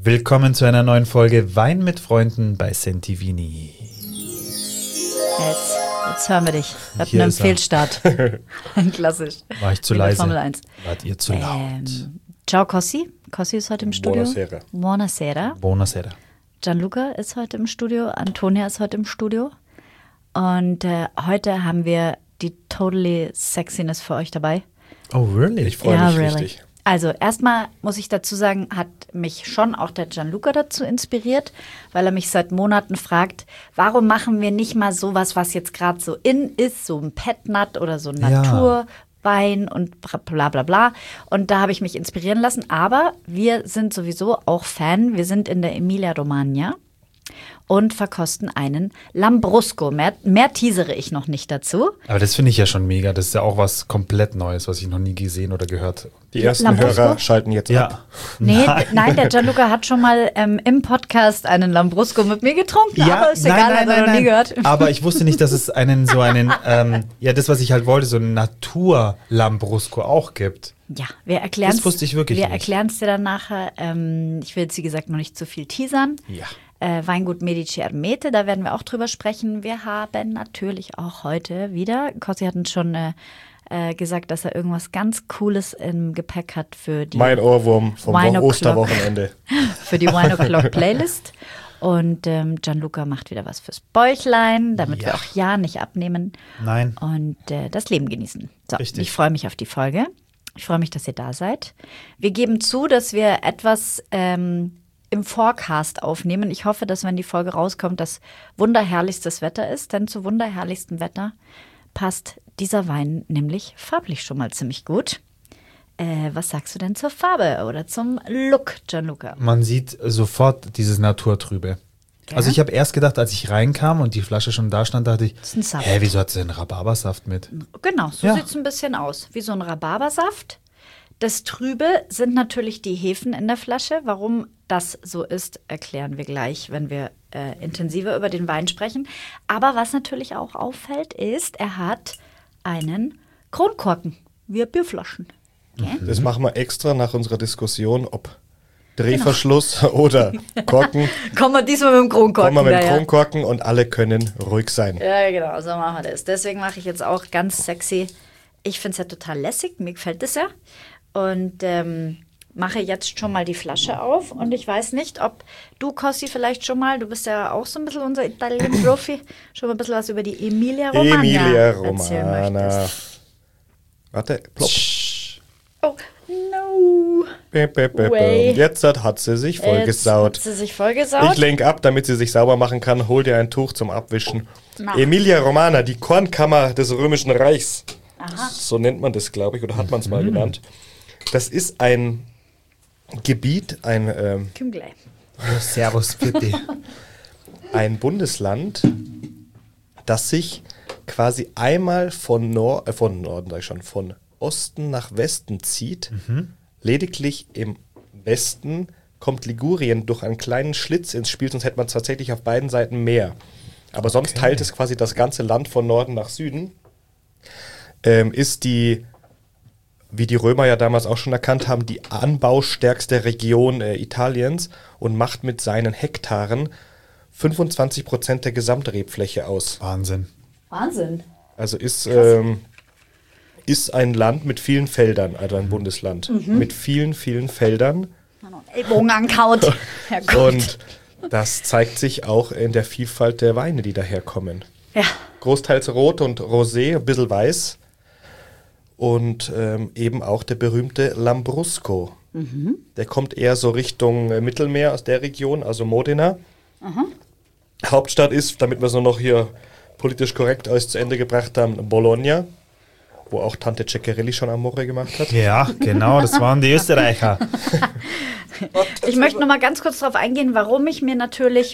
Willkommen zu einer neuen Folge Wein mit Freunden bei Sentivini. Jetzt hören wir dich. Wir hatten Hier einen ist er. Fehlstart. Klassisch. War ich zu Wie bei leise? Formel 1. Wart ihr zu laut? Ciao Cossi. Cossi ist heute im Studio. Buonasera. Buonasera. Buonasera. Gianluca ist heute im Studio. Antonia ist heute im Studio. Und heute haben wir die Totally Sexiness für euch dabei. Oh, really? Ich freue mich richtig. Also erstmal muss ich dazu sagen, hat mich schon auch der Gianluca dazu inspiriert, weil er mich seit Monaten fragt, warum machen wir nicht mal sowas, was jetzt gerade so in ist, so ein Petnat oder so ein Ja. Naturwein und bla bla bla. Und da habe ich mich inspirieren lassen. Aber wir sind sowieso auch Fan. Wir sind in der Emilia-Romagna und verkosten einen Lambrusco. Mehr teasere ich noch nicht dazu. Aber das finde ich ja schon mega. Das ist ja auch was komplett Neues, was ich noch nie gesehen oder gehört habe. Die ersten Lambrusco? Hörer schalten jetzt ab. Nee, nein, der Gianluca hat schon mal im Podcast einen Lambrusco mit mir getrunken, aber ist egal, hat er noch nie gehört. Aber ich wusste nicht, dass es das, was ich halt wollte, so einen Natur-Lambrusco auch gibt. Ja, wir erklären es. Das wusste ich wirklich Wir nicht. erklären es dir dann nachher. Ich will jetzt, wie gesagt, noch nicht zu viel teasern. Ja. Weingut Medici Ermete, da werden wir auch drüber sprechen. Wir haben natürlich auch heute wieder, Cossi hat uns schon gesagt, dass er irgendwas ganz Cooles im Gepäck hat für die Mein Ohrwurm vom Wine O'Clock. Osterwochenende. für die Wine O'Clock Playlist. Und Gianluca macht wieder was fürs Bäuchlein, damit Ja. wir auch ja nicht abnehmen Nein. und das Leben genießen. So, Richtig. ich freue mich auf die Folge. Ich freue mich, dass ihr da seid. Wir geben zu, dass wir etwas im Forecast aufnehmen. Ich hoffe, dass, wenn die Folge rauskommt, das wunderherrlichstes Wetter ist, denn zu wunderherrlichstem Wetter passt dieser Wein nämlich farblich schon mal ziemlich gut. Was sagst du denn zur Farbe oder zum Look, Gianluca? Man sieht sofort dieses Naturtrübe. Ja. Also ich habe erst gedacht, als ich reinkam und die Flasche schon da stand, dachte ich, ist ein Saft. wieso hat sie denn Rhabarbersaft mit? Genau, so Ja. sieht es ein bisschen aus, wie so ein Rhabarbersaft. Das Trübe sind natürlich die Hefen in der Flasche. Warum das so ist, erklären wir gleich, wenn wir intensiver über den Wein sprechen. Aber was natürlich auch auffällt, ist, er hat einen Kronkorken, wie Bierflaschen. Okay? Das machen wir extra nach unserer Diskussion, ob Drehverschluss oder Korken. Kommen wir diesmal mit dem Kronkorken. Kommen wir mit dem ja. Kronkorken und alle können ruhig sein. Ja, genau, so machen wir das. Deswegen mache ich jetzt auch ganz sexy. Ich finde es ja total lässig, mir gefällt das ja. Und mache jetzt schon mal die Flasche auf. Und ich weiß nicht, ob du, Cossi, vielleicht schon mal, du bist ja auch so ein bisschen unser Italien-Profi, schon mal ein bisschen was über die Emilia-Romagna Emilia erzählen Romana. möchtest. Warte, plopp. Oh, no. Bäm, bäm, bäm, Way. bäm. Jetzt hat sie sich Jetzt vollgesaut. hat sie sich vollgesaut. Ich lenke ab, damit sie sich sauber machen kann. Hol dir ein Tuch zum Abwischen. Na. Emilia Romana, die Kornkammer des Römischen Reichs. Aha. So nennt man das, glaube ich, oder hat man es mal genannt. Das ist ein Gebiet, Kümglei. Oh, servus, bitte. ein Bundesland, das sich quasi einmal von Osten nach Westen zieht. Lediglich im Westen kommt Ligurien durch einen kleinen Schlitz ins Spiel, sonst hätte man tatsächlich auf beiden Seiten Meer. Aber sonst teilt es quasi das ganze Land von Norden nach Süden. Ist die, wie die Römer ja damals auch schon erkannt haben, die anbaustärkste Region Italiens und macht mit seinen Hektaren 25% der Gesamtrebfläche aus. Wahnsinn. Wahnsinn. Also ist ein Land mit vielen Feldern, also ein Bundesland mit vielen, vielen Feldern. Ellbogen ankaut. Herrgott. Und das zeigt sich auch in der Vielfalt der Weine, die daherkommen. Ja. Großteils rot und rosé, ein bisschen weiß. Und eben auch der berühmte Lambrusco. Der kommt eher so Richtung Mittelmeer aus der Region, also Modena. Hauptstadt ist, damit wir es nur noch hier politisch korrekt alles zu Ende gebracht haben, Bologna, wo auch Tante Ceccarelli schon Amore gemacht hat. Ja, genau, das waren die Österreicher. Ich möchte noch mal ganz kurz darauf eingehen, warum ich mir natürlich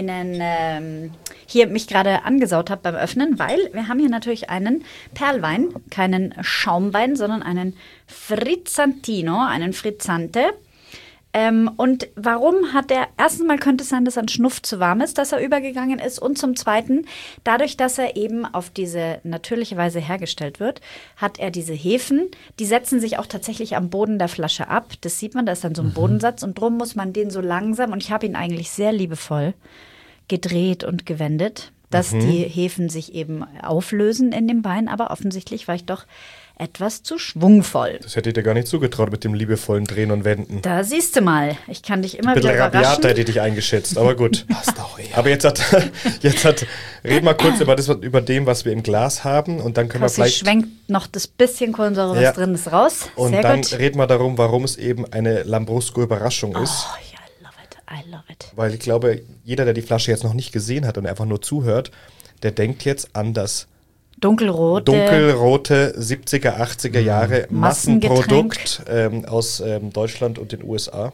hier mich gerade angesaut habe beim Öffnen, weil wir haben hier natürlich einen Perlwein, keinen Schaumwein, sondern einen Frizzantino, einen Frizzante. Und warum hat er, erstens mal könnte es sein, dass er ein Schnuff zu warm ist, dass er übergegangen ist. Und zum Zweiten, dadurch, dass er eben auf diese natürliche Weise hergestellt wird, hat er diese Hefen, die setzen sich auch tatsächlich am Boden der Flasche ab. Das sieht man, da ist dann so ein Bodensatz und drum muss man den so langsam, und ich habe ihn eigentlich sehr liebevoll gedreht und gewendet, dass die Hefen sich eben auflösen in dem Wein, aber offensichtlich war ich doch etwas zu schwungvoll. Das hätte ich dir gar nicht zugetraut mit dem liebevollen Drehen und Wenden. Da siehst du mal, ich kann dich immer Ein bisschen wieder überraschen. rabiat hätte ich dich eingeschätzt, aber gut. Passt auch eher. Aber reden wir kurz über dem, was wir im Glas haben, und dann können wir Kossi vielleicht... schwenkt noch das bisschen Kohlensäure, was Ja. drin ist, raus. Und Sehr dann gut. reden wir darum, warum es eben eine Lambrusco-Überraschung ist. Oh ja, I love it, I love it. Weil ich glaube, jeder, der die Flasche jetzt noch nicht gesehen hat und einfach nur zuhört, der denkt jetzt an das dunkelrote 70er, 80er Jahre Massengetränk. Massenprodukt aus Deutschland und den USA.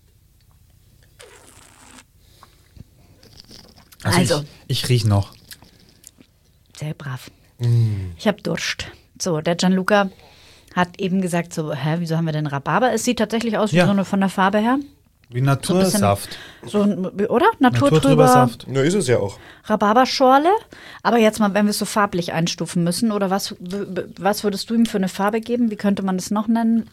Also. Ich rieche noch. Sehr brav. Ich habe Durst. So, der Gianluca hat eben gesagt, so, wieso haben wir denn Rhabarber? Es sieht tatsächlich aus wie Ja. so eine von der Farbe her. Wie Natursaft. So, oder? Naturtrüber Naturtrüber Saft. Ja, ist es ja auch. Rhabarberschorle. Aber jetzt mal, wenn wir es so farblich einstufen müssen, oder was würdest du ihm für eine Farbe geben? Wie könnte man das noch nennen?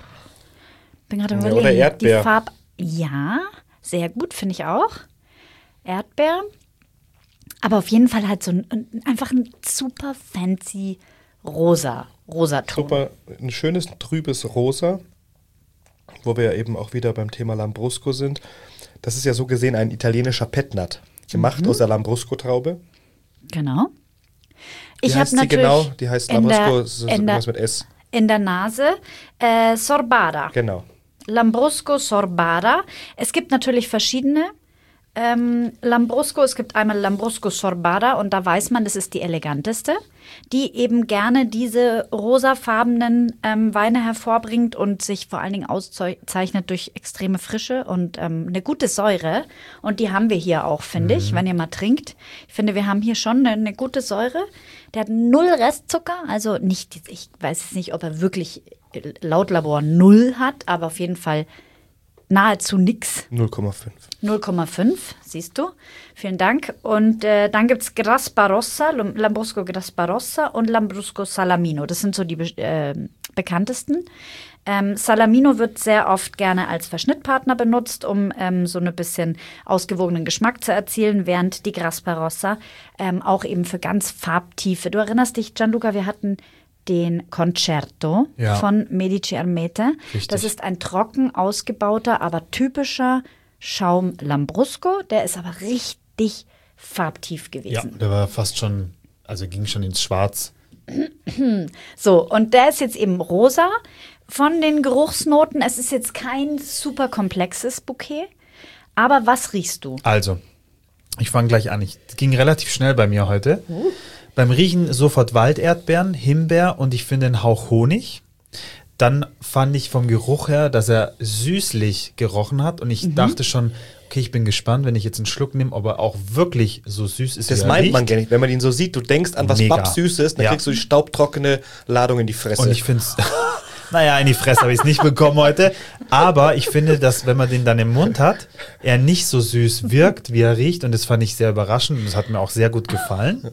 Bin gerade Ja, überlegen. oder Erdbeer. Ja, sehr gut, finde ich auch. Erdbeer. Aber auf jeden Fall halt so einfach ein super fancy Rosaton. Super, ein schönes, trübes Rosa, wo wir ja eben auch wieder beim Thema Lambrusco sind. Das ist ja so gesehen ein italienischer Petnat, gemacht aus der Lambrusco-Traube. Genau. Wie Ich habe heißt sie natürlich genau? Die heißt Lambrusco, irgendwas mit S. in der Nase Sorbara. Genau. Lambrusco Sorbara. Es gibt natürlich verschiedene Lambrusco. Es gibt einmal Lambrusco Sorbara und da weiß man, das ist die eleganteste, die eben gerne diese rosafarbenen Weine hervorbringt und sich vor allen Dingen auszeichnet durch extreme Frische und eine gute Säure. Und die haben wir hier auch, finde ich, wenn ihr mal trinkt. Ich finde, wir haben hier schon eine gute Säure. Der hat 0 Restzucker, also nicht, ich weiß jetzt nicht, ob er wirklich laut Labor 0 hat, aber auf jeden Fall nahezu nix. 0,5. 0,5, siehst du. Vielen Dank. Und dann gibt es Grasparossa, Lambrusco Grasparossa und Lambrusco Salamino. Das sind so die bekanntesten. Salamino wird sehr oft gerne als Verschnittpartner benutzt, um so ein bisschen ausgewogenen Geschmack zu erzielen, während die Grasparossa auch eben für ganz Farbtiefe. Du erinnerst dich, Gianluca, wir hatten den Concerto von Medici Ermete. Richtig. Das ist ein trocken ausgebauter, aber typischer Schaum Lambrusco. Der ist aber richtig farbtief Ja, gewesen. der war fast schon, also ging schon ins Schwarz. So, und der ist jetzt eben rosa. Von den Geruchsnoten, es ist jetzt kein super komplexes Bouquet. Aber was riechst du? Also, ich fange gleich an. Es ging relativ schnell bei mir heute. Beim Riechen sofort Walderdbeeren, Himbeer und ich finde einen Hauch Honig. Dann fand ich vom Geruch her, dass er süßlich gerochen hat und ich dachte schon, okay, ich bin gespannt, wenn ich jetzt einen Schluck nehme, ob er auch wirklich so süß ist, Das wie er meint man riecht. gar nicht. Wenn man ihn so sieht, du denkst an was Mega. Babsüßes, dann Ja. kriegst du die staubtrockene Ladung in die Fresse. Und ich finde es, naja, in die Fresse habe ich es nicht bekommen heute. Aber ich finde, dass wenn man den dann im Mund hat, er nicht so süß wirkt, wie er riecht. Und das fand ich sehr überraschend. Und das hat mir auch sehr gut gefallen.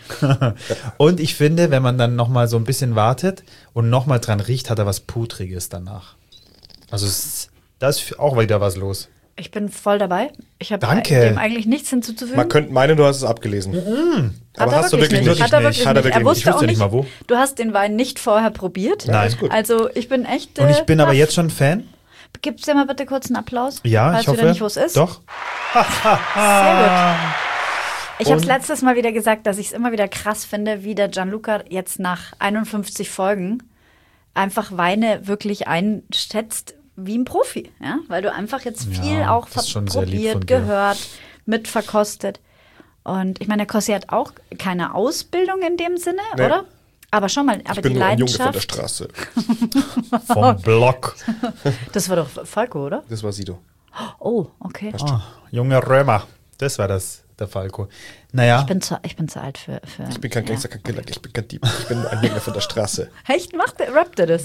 Und ich finde, wenn man dann nochmal so ein bisschen wartet und nochmal dran riecht, hat er was Putriges danach. Also da ist auch wieder was los. Ich bin voll dabei. Ich habe Danke. dem eigentlich nichts hinzuzufügen. Man könnte meinen, du hast es abgelesen. Aber hast du wirklich nicht. Hat er wirklich Hat er nicht. wirklich Er nicht. wusste Ich wusste auch nicht mal wo. Du hast den Wein nicht vorher probiert. Nein. Alles gut. Also ich bin echt. Und ich bin aber baff. jetzt schon Fan. Gibst dir mal bitte kurz einen Applaus? Ja, Weißt ich hoffe. wieder nicht, wo es ist? Doch. Sehr gut. Ich habe es Und- letztes Mal wieder gesagt, dass ich es immer wieder krass finde, wie der Gianluca jetzt nach 51 Folgen einfach Weine wirklich einschätzt wie ein Profi. Ja? Weil du einfach jetzt viel Ja, auch das ist schon sehr lieb von probiert, dir. gehört, mitverkostet. Und ich meine, der Kossi hat auch keine Ausbildung in dem Sinne, Nee. oder? Aber schon mal, aber Ich bin die nur ein Junge von der Leidenschaft, Straße. Vom Block. das war doch Falco, oder? Das war Sido. Oh, okay. Ah, junge Römer. Das war der Falco. Naja, Ich bin zu alt für Ich bin kein Gangster, kein Killer, ich bin kein Dieb. Ich bin nur ein Junge von der Straße. Echt? Rappt er das? Ja.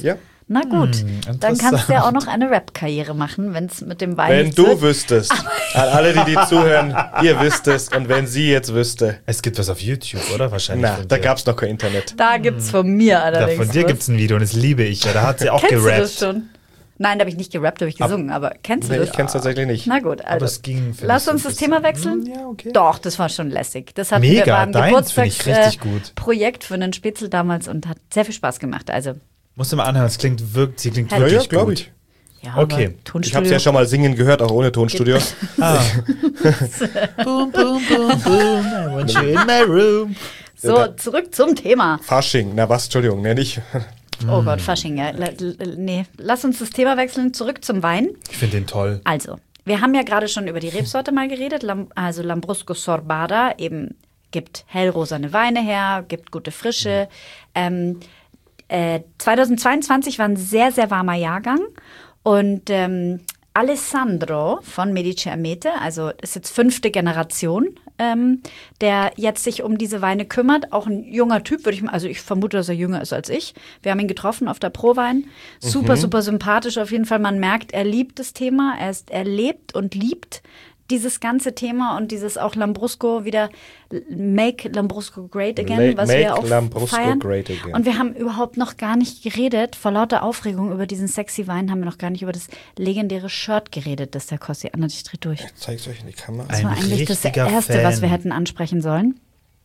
Na gut, dann kannst du ja auch noch eine Rap-Karriere machen, wenn es mit dem Wein Wenn nichts du wird. wüsstest, an alle, die zuhören, ihr wisst es und wenn sie jetzt wüsste. Es gibt was auf YouTube, oder? Wahrscheinlich. Na, von da dir. gab es noch kein Internet. Da gibt's von mir Da, allerdings von dir was. gibt es ein Video und das liebe ich. Ja, da hat sie auch Kennst du das gerappt. schon? Nein, da habe ich nicht gerappt, da habe ich gesungen, aber kennst du Nee, das? ich kenn's tatsächlich nicht. Na gut, also. Aber es ging, finde Lass ich, so uns ein das bisschen. Thema wechseln. Ja, okay. Doch, das war schon lässig. Das hatten Mega, wir beim deins finde ich richtig gut. Geburtstagsprojekt für einen Spitzel damals und hat sehr viel Spaß gemacht. Also, Musst du mal anhören, sie klingt wirklich Ja, ja, gut. glaube ich. ja, Okay. aber Tonstudio. Ich habe es ja schon mal singen gehört, auch ohne Tonstudio. Ah. Boom, boom, boom, boom, I want you in my room. So, zurück zum Thema. Fasching, na was, Entschuldigung, ne, nicht. Oh Gott, Fasching, ja. Nee, lass uns das Thema wechseln. Zurück zum Wein. Ich finde den toll. Also, wir haben ja gerade schon über die Rebsorte mal geredet. Also Lambrusco Sorbada eben gibt hellrosane Weine her, gibt gute Frische. 2022 war ein sehr, sehr warmer Jahrgang. Und Alessandro von Medici Amete, also ist jetzt 5. Generation, der jetzt sich um diese Weine kümmert. Auch ein junger Typ, also ich vermute, dass er jünger ist als ich. Wir haben ihn getroffen auf der Prowein. Super, super sympathisch auf jeden Fall. Man merkt, er liebt das Thema. Er lebt und liebt dieses ganze Thema und dieses auch Lambrusco wieder Make Lambrusco Great Again, was Make wir auch Lambrusco feiern. great again. Und wir haben überhaupt noch gar nicht geredet, vor lauter Aufregung über diesen sexy Wein haben wir noch gar nicht über das legendäre Shirt geredet, das der Kossi anhat. Ich drehe durch. Zeig's euch in die Kamera. Das war Ein eigentlich das richtiger Erste, Fan. was wir hätten ansprechen sollen.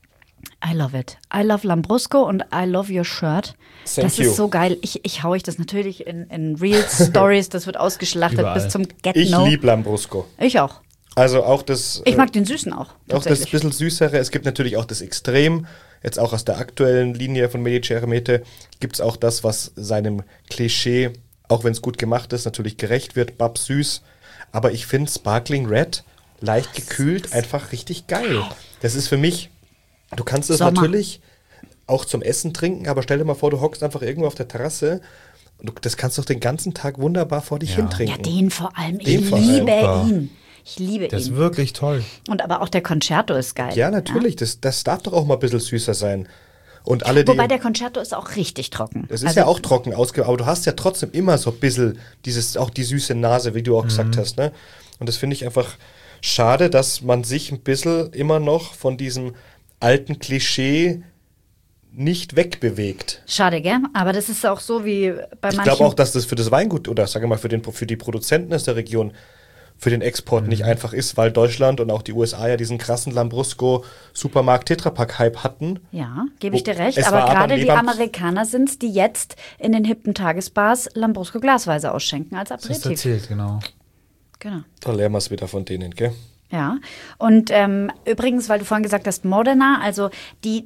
I love it. I love Lambrusco und I love your shirt. Thank Das you. ist so geil. Ich hau euch das natürlich in Reels, Stories, das wird ausgeschlachtet Überall. bis zum Ich Get-No. liebe Lambrusco. Ich auch. Also auch das. Ich mag den Süßen auch. Auch das Tatsächlich. bisschen süßere. Es gibt natürlich auch das Extrem. Jetzt auch aus der aktuellen Linie von Medici Amete gibt es auch das, was seinem Klischee, auch wenn es gut gemacht ist, natürlich gerecht wird. Babsüß. Aber ich finde Sparkling Red, leicht gekühlt, einfach richtig geil. Das ist für mich, du kannst es Sommer. natürlich auch zum Essen trinken, aber stell dir mal vor, du hockst einfach irgendwo auf der Terrasse und das kannst du doch den ganzen Tag wunderbar vor dich hin Ja, trinken. den vor allem. Ich Den vor allem. liebe Super. ihn. Ich liebe Der ist ihn. wirklich toll. Und aber auch der Concerto ist geil. Ja, natürlich. Das darf doch auch mal ein bisschen süßer sein. Und alle, die. Wobei der Concerto ist auch richtig trocken. Das ist ja auch trocken ausge, aber du hast ja trotzdem immer so ein bisschen auch die süße Nase, wie du auch gesagt hast, ne? Und das finde ich einfach schade, dass man sich ein bisschen immer noch von diesem alten Klischee nicht wegbewegt. Schade, gell? Aber das ist auch so wie bei Ich manchen. glaube auch, dass das für das Weingut oder sage mal für die Produzenten aus der Region für den Export nicht einfach ist, weil Deutschland und auch die USA ja diesen krassen Lambrusco Supermarkt Tetrapack Hype hatten. Ja, gebe ich dir recht. Es Aber war gerade die Leber- Amerikaner sind es, die jetzt in den hippen Tagesbars Lambrusco glasweise ausschenken als Das ist Aperitif. erzählt, genau. Genau. Da lernen wir es wieder von denen, gell? Ja, und übrigens, weil du vorhin gesagt hast, Modena, also die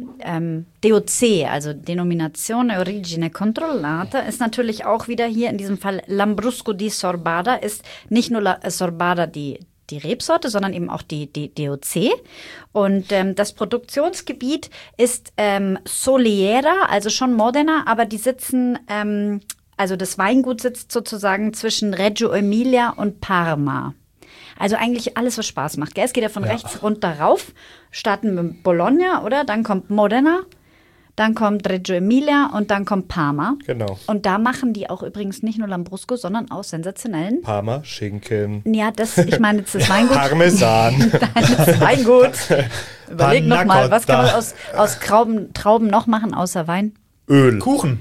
DOC, also Denominazione Origine Controllata, ist natürlich auch wieder hier in diesem Fall Lambrusco di Sorbada, ist nicht nur Sorbada die Rebsorte, sondern eben auch die DOC. Und das Produktionsgebiet ist Soliera, also schon Modena, aber die sitzen, also das Weingut sitzt sozusagen zwischen Reggio Emilia und Parma. Also eigentlich alles, was Spaß macht. Gell? Es geht ja von rechts runter rauf. Starten mit Bologna, oder? Dann kommt Modena, dann kommt Reggio Emilia und dann kommt Parma. Genau. Und da machen die auch übrigens nicht nur Lambrusco, sondern auch sensationellen. Parma, Schinken, Ja, ich meine jetzt das Weingut. Parmesan. Das Weingut. Überleg Panna noch mal, was kann man Cotta. aus Trauben noch machen außer Wein? Öl. Kuchen.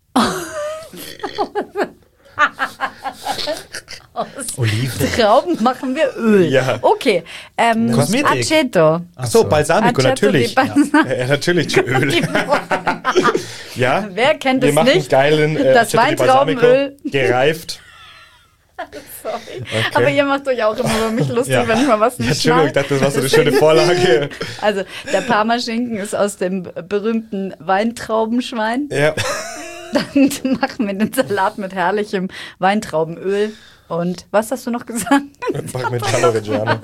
Oliven. Trauben machen wir Öl. Ja. Okay. Kosmetik. Aceto. Achso, Balsamico, Aceto natürlich. di Balsamico. Ja, natürlich Öl. Ja. Wer kennt Wir es machen nicht? geilen Das Aceto di Balsamico, Weintraubenöl. gereift. Sorry. Aber ihr macht euch auch immer über mich lustig, Ja. wenn ich mal was nicht Entschuldigung, ich schnall. dachte, das war so eine schöne Vorlage. Also, der Parmaschinken ist aus dem berühmten Weintraubenschwein. Ja. Dann machen wir den Salat mit herrlichem Weintraubenöl. Und was hast du noch gesagt? Parmigiano Reggiano.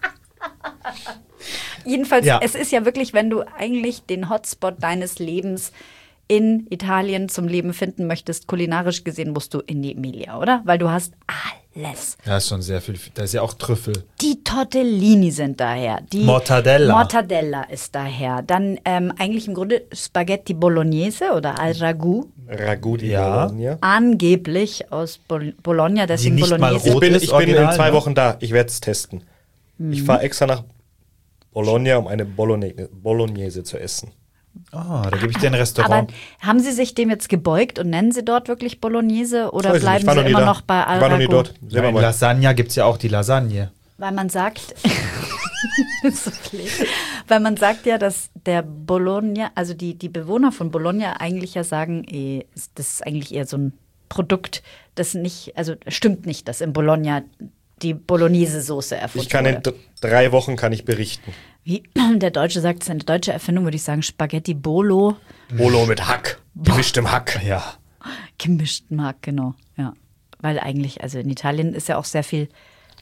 Jedenfalls, Ja. es ist ja wirklich, wenn du eigentlich den Hotspot deines Lebens in Italien zum Leben finden möchtest, kulinarisch gesehen musst du in die Emilia, oder? Weil du hast Ja, ist schon sehr viel. Da ist ja auch Trüffel. Die Tortellini sind daher. Die Mortadella. Mortadella ist daher. Dann eigentlich im Grunde Spaghetti Bolognese oder al Ragout. Ragout di Ja. Bologna. Angeblich aus Bologna, deswegen nicht mal Bolognese. rot ist Ich bin in original, 2 ne? Wochen da. Ich werde es testen. Mhm. Ich fahre extra nach Bologna, um eine Bolognese zu essen. Oh, da gebe ich dir ein Aber Restaurant. haben Sie sich dem jetzt gebeugt und nennen Sie dort wirklich Bolognese oder Weiß ich nicht, bleiben war Sie noch nie immer da. noch bei al Ich war noch nie Ragout? dort. Sehen wir Bei mal. Lasagna gibt es ja auch die Lasagne. Weil man sagt, so schlimm. Weil man sagt ja, dass der Bologna, also die Bewohner von Bologna eigentlich ja sagen, das ist eigentlich eher so ein Produkt, das nicht, also stimmt nicht, dass in Bologna die Bolognese-Soße erfunden Ich kann in wurde. 3 Wochen kann ich berichten. Wie der Deutsche sagt, es ist eine deutsche Erfindung, würde ich sagen, Spaghetti Bolo, Bolo mit Hack. Gemischtem Hack. Ja. gemischten Mark, genau, ja. Weil eigentlich, also in Italien ist ja auch sehr viel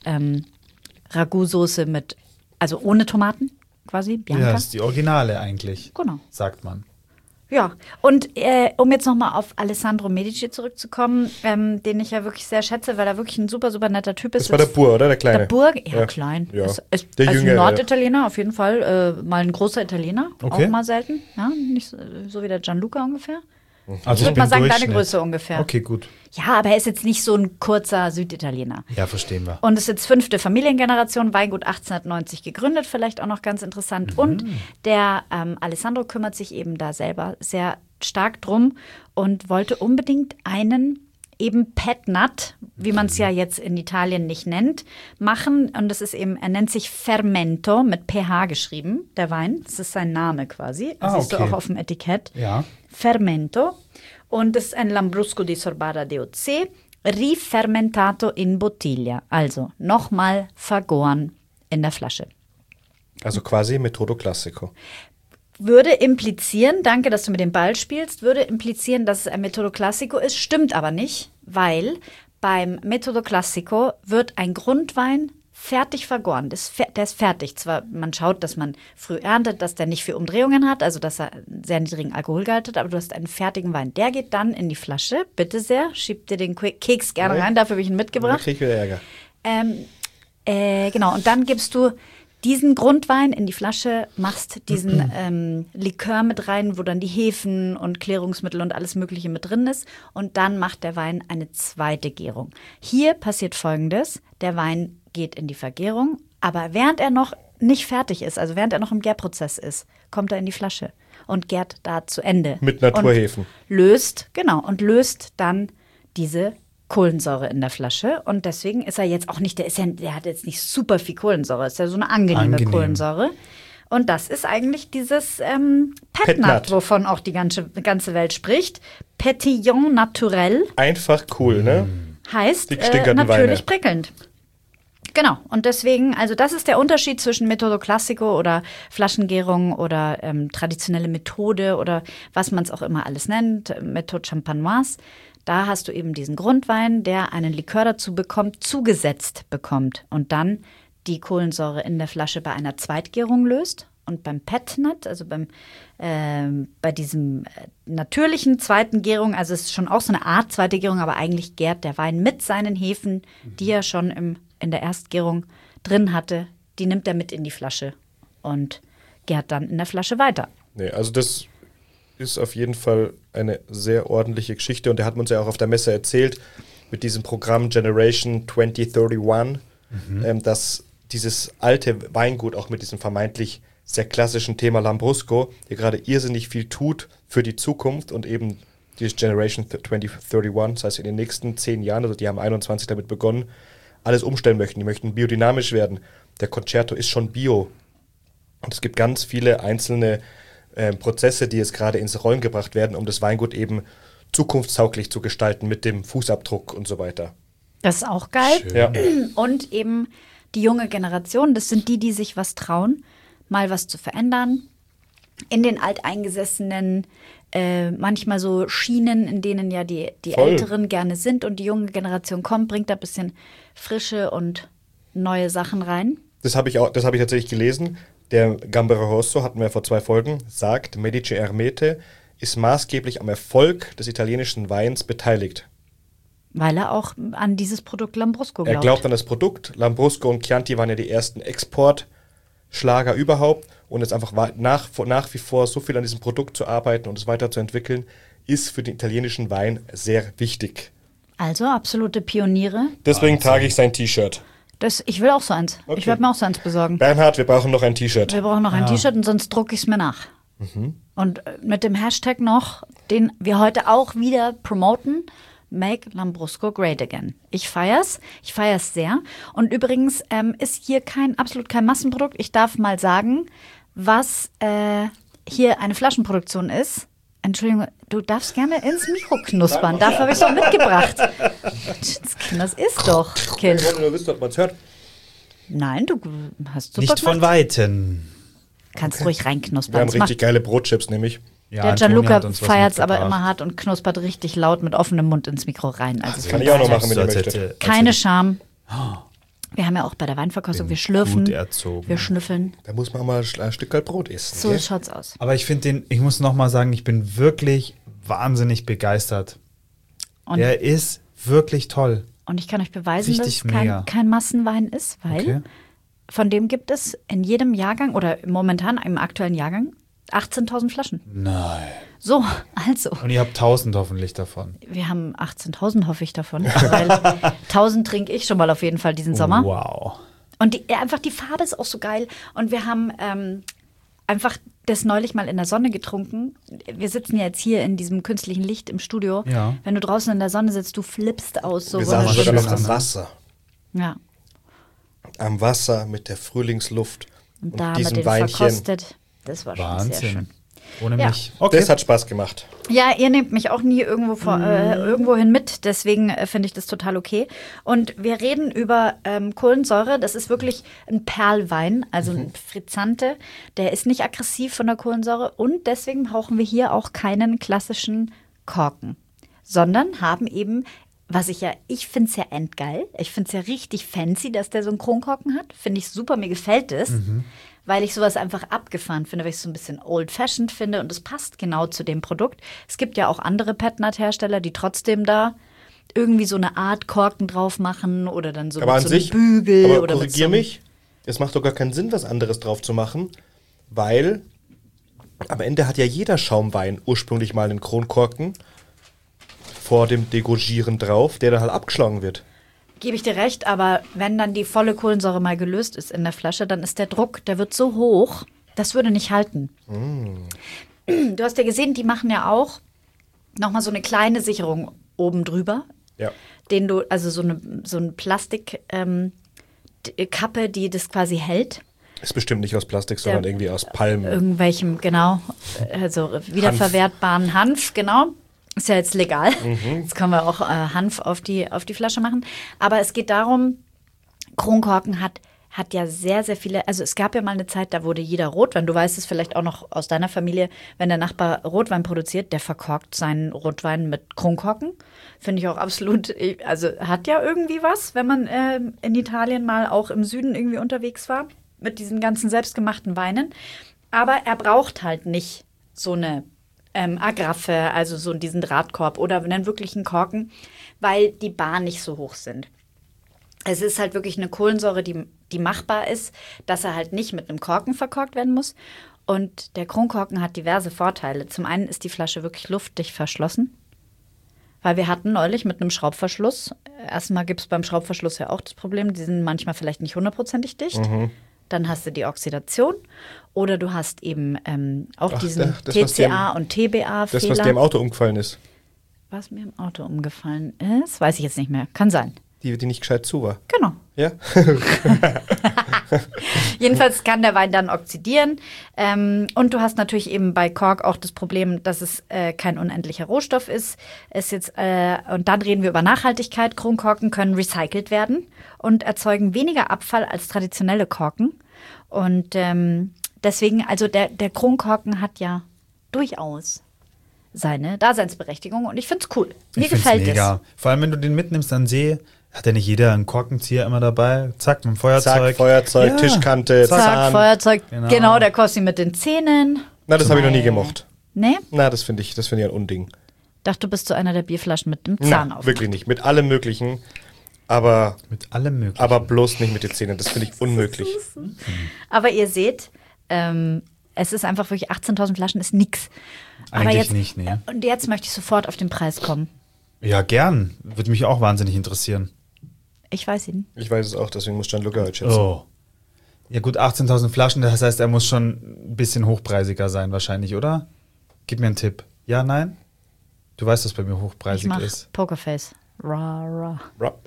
Ragout-Soße mit, also ohne Tomaten quasi, Bianca. Ja, das ist die Originale eigentlich. Genau. Sagt man. Ja, und um jetzt nochmal auf Alessandro Medici zurückzukommen, den ich ja wirklich sehr schätze, weil er wirklich ein super, super netter Typ ist. Das war der Bur, oder? Der Kleine. Der Burg, ja, klein. Ja. Ist Der also Jüngere. ein Norditaliener auf jeden Fall, mal ein großer Italiener, Okay. auch mal selten. Ja, nicht so wie der Gianluca ungefähr. Also Ich würde bin mal sagen, deine Durchschnitt. Größe ungefähr. Okay, gut. Ja, aber er ist jetzt nicht so ein kurzer Süditaliener. Ja, verstehen wir. Und ist jetzt 5. Familiengeneration, Weingut 1890 gegründet, vielleicht auch noch ganz interessant. Und der Alessandro kümmert sich eben da selber sehr stark drum und wollte unbedingt einen eben Pet Nut, wie man es ja jetzt in Italien nicht nennt, machen. Und das ist eben, er nennt sich Fermento mit PH geschrieben, der Wein. Das ist sein Name quasi. Das siehst du okay. auch auf dem Etikett. Ja. Fermento. Und das ist ein Lambrusco di Sorbara DOC, rifermentato in bottiglia. Also nochmal vergoren in der Flasche. Also quasi Metodo Classico. Würde implizieren, danke, dass du mit dem Ball spielst, würde implizieren, dass es ein Metodo Classico ist, stimmt aber nicht, weil beim Metodo Classico wird ein Grundwein fertig vergoren. Der ist fertig. Zwar, man schaut, dass man früh erntet, dass der nicht viel Umdrehungen hat, also dass er einen sehr niedrigen Alkoholgehalt hat, aber du hast einen fertigen Wein. Der geht dann in die Flasche. Bitte sehr, schieb dir den Keks gerne rein, dafür habe ich ihn Da mitgebracht. kriege ich wieder Ärger. Genau, und dann gibst du diesen Grundwein in die Flasche, machst diesen Likör mit rein, wo dann die Hefen und Klärungsmittel und alles Mögliche mit drin ist. Und dann macht der Wein eine zweite Gärung. Hier passiert Folgendes. Der Wein geht in die Vergärung, aber während er noch nicht fertig ist, also während er noch im Gärprozess ist, kommt er in die Flasche und gärt da zu Ende. Mit Naturhefen. Und löst dann diese Kohlensäure in der Flasche. Und deswegen ist er jetzt auch nicht, der hat jetzt nicht super viel Kohlensäure, ist ja so eine angenehme Kohlensäure. Und das ist eigentlich dieses Pet Nut, Nut. wovon auch die ganze Welt spricht. Petillon naturel Einfach cool, ne? heißt Die stinkernden natürlich Weine. prickelnd. Genau, und deswegen, also das ist der Unterschied zwischen Metodo Classico oder Flaschengärung oder traditionelle Methode oder was man es auch immer alles nennt, Methode Champenoise. Da hast du eben diesen Grundwein, der einen Likör dazu bekommt, zugesetzt bekommt und dann die Kohlensäure in der Flasche bei einer Zweitgärung löst. Und beim Pet Nut, also bei diesem natürlichen zweiten Gärung, also es ist schon auch so eine Art zweite Gärung, aber eigentlich gärt der Wein mit seinen Hefen, die er schon in der Erstgärung drin hatte, die nimmt er mit in die Flasche und gärt dann in der Flasche weiter. Nee, also das ist auf jeden Fall eine sehr ordentliche Geschichte und der hat uns ja auch auf der Messe erzählt, mit diesem Programm Generation 2031, dass dieses alte Weingut auch mit diesem vermeintlich sehr klassischen Thema Lambrusco hier gerade irrsinnig viel tut für die Zukunft und eben dieses Generation 2031, das heißt in den nächsten 10 Jahren, also die haben 21 damit begonnen, alles umstellen möchten. Die möchten biodynamisch werden. Der Concerto ist schon bio. Und es gibt ganz viele einzelne Prozesse, die jetzt gerade ins Rollen gebracht werden, um das Weingut eben zukunftstauglich zu gestalten mit dem Fußabdruck und so weiter. Das ist auch geil. Ja. Und eben die junge Generation, das sind die sich was trauen, mal was zu verändern. In den alteingesessenen, manchmal so Schienen, in denen ja die Voll. Älteren gerne sind und die junge Generation kommt, bringt da ein bisschen Frische und neue Sachen rein. Das habe ich tatsächlich gelesen. Der Gambero Rosso, hatten wir vor 2 Folgen, sagt, Medici Ermete ist maßgeblich am Erfolg des italienischen Weins beteiligt. Weil er auch an dieses Produkt Lambrusco glaubt. Er glaubt an das Produkt. Lambrusco und Chianti waren ja die ersten Exportschlager überhaupt. Und jetzt einfach nach wie vor so viel an diesem Produkt zu arbeiten und es weiterzuentwickeln, ist für den italienischen Wein sehr wichtig. Also absolute Pioniere. Deswegen trage ich sein T-Shirt. Ich will auch so eins. Okay. Ich werde mir auch so eins besorgen. Bernhard, wir brauchen noch ein T-Shirt. Wir brauchen noch ein T-Shirt und sonst drucke ich es mir nach. Und mit dem Hashtag noch, den wir heute auch wieder promoten, Make Lambrusco Great Again. Ich feier's sehr. Und übrigens ist hier absolut kein Massenprodukt. Ich darf mal sagen, was hier eine Flaschenproduktion ist. Entschuldigung, du darfst gerne ins Mikro knuspern. Dafür habe ich es doch mitgebracht. Das ist doch, Kind. Ich wollte nur wissen, ob man es hört. Nein, du hast super Nicht von gemacht. Weitem. Kannst ruhig Wir reinknuspern. haben Das macht richtig geile Brotchips, nämlich. Ja, der Antonia Gianluca hat uns was feiert es aber mitgebracht. immer hart und knuspert richtig laut mit offenem Mund ins Mikro rein. Also Das kann ich auch noch machen, wenn So, ihr als möchtet. hätte- als keine hätte- Scham. Wir haben ja auch bei der Weinverkostung, wir schlürfen, gut erzogen. wir schnüffeln. Da muss man mal ein Stück Brot essen. So gell? schaut's aus. Aber ich finde ich muss nochmal sagen, ich bin wirklich wahnsinnig begeistert. Und, Er ist wirklich toll. und ich kann euch beweisen, dass Richtig es mega. kein Massenwein ist, weil Okay. von dem gibt es in jedem Jahrgang oder momentan im aktuellen Jahrgang 18.000 Flaschen. Nein. So, also. Und ihr habt 1000 hoffentlich davon. Wir haben 18.000, hoffe ich davon. Weil 1.000 trinke ich schon mal auf jeden Fall diesen Sommer. Wow. Und einfach die Farbe ist auch so geil. Und wir haben einfach das neulich mal in der Sonne getrunken. Wir sitzen ja jetzt hier in diesem künstlichen Licht im Studio. Ja. Wenn du draußen in der Sonne sitzt, du flippst aus. So Wir saßen wunderschön sogar noch ist das. am Wasser. Ja. Am Wasser mit der Frühlingsluft Und und da haben wir diesem den Weinchen. verkostet. Das war schon sehr Wahnsinn. schön. Ohne Ja. mich. Okay. Das hat Spaß gemacht. Ja, ihr nehmt mich auch nie irgendwohin mit, deswegen finde ich das total okay. Und wir reden über Kohlensäure. Das ist wirklich ein Perlwein, also ein Frizzante. Der ist nicht aggressiv von der Kohlensäure und deswegen brauchen wir hier auch keinen klassischen Korken, sondern haben eben, ich finde es ja endgeil. Ich finde es ja richtig fancy, dass der so einen Kronkorken hat. Finde ich super, mir gefällt es. Weil ich sowas einfach abgefahren finde, weil ich es so ein bisschen old-fashioned finde und es passt genau zu dem Produkt. Es gibt ja auch andere Petnat-Hersteller, die trotzdem da irgendwie so eine Art Korken drauf machen oder dann so Aber mit an so einem sich, Bügel aber oder mit korrigier so mich, es macht doch gar keinen Sinn, was anderes drauf zu machen, weil am Ende hat ja jeder Schaumwein ursprünglich mal einen Kronkorken vor dem Degorgieren drauf, der dann halt abgeschlagen wird. Gebe ich dir recht, aber wenn dann die volle Kohlensäure mal gelöst ist in der Flasche, dann ist der Druck, der wird so hoch, das würde nicht halten. Du hast ja gesehen, die machen ja auch nochmal so eine kleine Sicherung oben drüber, Ja. also so eine Plastikkappe, die das quasi hält. Ist bestimmt nicht aus Plastik, sondern Der- irgendwie aus Palmen. Irgendwelchem, genau, also wiederverwertbaren Hanf, genau. Ist ja jetzt legal. Jetzt können wir auch Hanf auf die Flasche machen. Aber es geht darum, Kronkorken hat ja sehr, sehr viele, also es gab ja mal eine Zeit, da wurde jeder Rotwein, du weißt es vielleicht auch noch aus deiner Familie, wenn der Nachbar Rotwein produziert, der verkorkt seinen Rotwein mit Kronkorken. Finde ich auch absolut, also hat ja irgendwie was, wenn man in Italien mal auch im Süden irgendwie unterwegs war, mit diesen ganzen selbstgemachten Weinen. Aber er braucht halt nicht so eine Agraffe, also so diesen Drahtkorb oder einen wirklichen Korken, weil die Bar nicht so hoch sind. Es ist halt wirklich eine Kohlensäure, die machbar ist, dass er halt nicht mit einem Korken verkorkt werden muss. Und der Kronkorken hat diverse Vorteile. Zum einen ist die Flasche wirklich luftdicht verschlossen, weil wir hatten neulich mit einem Schraubverschluss, erstmal gibt es beim Schraubverschluss ja auch das Problem, die sind manchmal vielleicht nicht 100%ig dicht. Dann hast du die Oxidation oder du hast eben auch diesen das, was dir TCA und TBA-Fehler. Das, was dir im Auto umgefallen ist. Was mir im Auto umgefallen ist, weiß ich jetzt nicht mehr. Kann sein. Die nicht gescheit zu war. Genau. Ja? Jedenfalls kann der Wein dann oxidieren. Und du hast natürlich eben bei Kork auch das Problem, dass es kein unendlicher Rohstoff ist. Und dann reden wir über Nachhaltigkeit. Kronkorken können recycelt werden und erzeugen weniger Abfall als traditionelle Korken. Und deswegen, also der Kronkorken hat ja durchaus seine Daseinsberechtigung und ich finde es cool. Mir Ich find's gefällt mega. Vor allem, wenn du den mitnimmst an See, hat ja nicht jeder einen Korkenzieher immer dabei. Zack, mit dem Feuerzeug. Zack, Feuerzeug, Ja. Tischkante, es. Zack, Zahn. Feuerzeug, Genau. genau, der Kossi mit den Zähnen. Na, das habe ich noch nie gemocht. Nee? Na, das finde ich ein Unding. Dachte, du bist so einer der Bierflaschen mit dem Zahn auf. Wirklich nicht. Mit allem Möglichen. Aber Mit allem möglichen. Aber bloß nicht mit den Zähnen, das finde ich unmöglich. Aber ihr seht, es ist einfach wirklich 18.000 Flaschen ist nix. Aber Eigentlich jetzt, nicht, nee. Und jetzt möchte ich sofort auf den Preis kommen. Ja, gern. Würde mich auch wahnsinnig interessieren. Ich weiß ihn. Ich weiß es auch, deswegen muss Gianluca halt schätzen. Oh. Ja gut, 18.000 Flaschen, das heißt, er muss schon ein bisschen hochpreisiger sein wahrscheinlich, oder? Gib mir einen Tipp. Ja, nein? Du weißt, dass bei mir Ich hochpreisig mach ist. Pokerface. Ra, ra.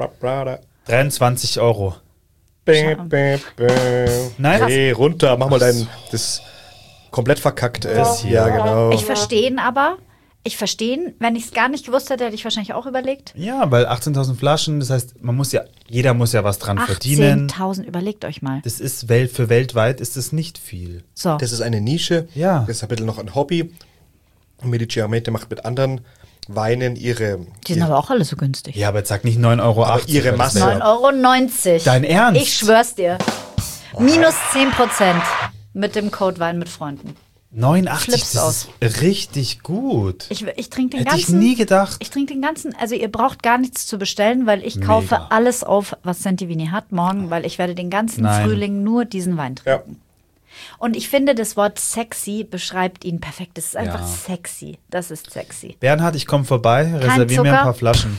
23 Euro. Nein? Nein? Hey, runter, mach mal dein, das komplett verkackt ist. Ja, genau. Ich verstehe ihn aber. Wenn ich es gar nicht gewusst hätte, hätte ich wahrscheinlich auch überlegt. Ja, weil 18.000 Flaschen, das heißt, jeder muss ja was dran verdienen. 18.000, überlegt euch mal. Das ist für weltweit ist es nicht viel. So. Das ist eine Nische. Ja. Das ist ein bisschen noch ein Hobby. Medici Amete macht mit anderen Weinen ihre. Die sind aber auch alle so günstig. Ja, aber jetzt sag nicht 9,80 Euro. Aber ihre Masse. 9,90 Euro. Dein Ernst? Ich schwör's dir. Minus 10% mit dem Code Wein mit Freunden. 89, Flips das ist richtig gut. Ich trinke den Hätte ganzen. ich nie gedacht. Ich trinke den ganzen, also ihr braucht gar nichts zu bestellen, weil ich kaufe Mega. alles auf, was Sentivini hat morgen, weil ich werde den ganzen Nein. Frühling nur diesen Wein Ja. trinken. Und ich finde, das Wort sexy beschreibt ihn perfekt. Das ist einfach Ja. sexy. Das ist sexy. Bernhard, ich komme vorbei, reservier mir Zucker. ein paar Flaschen.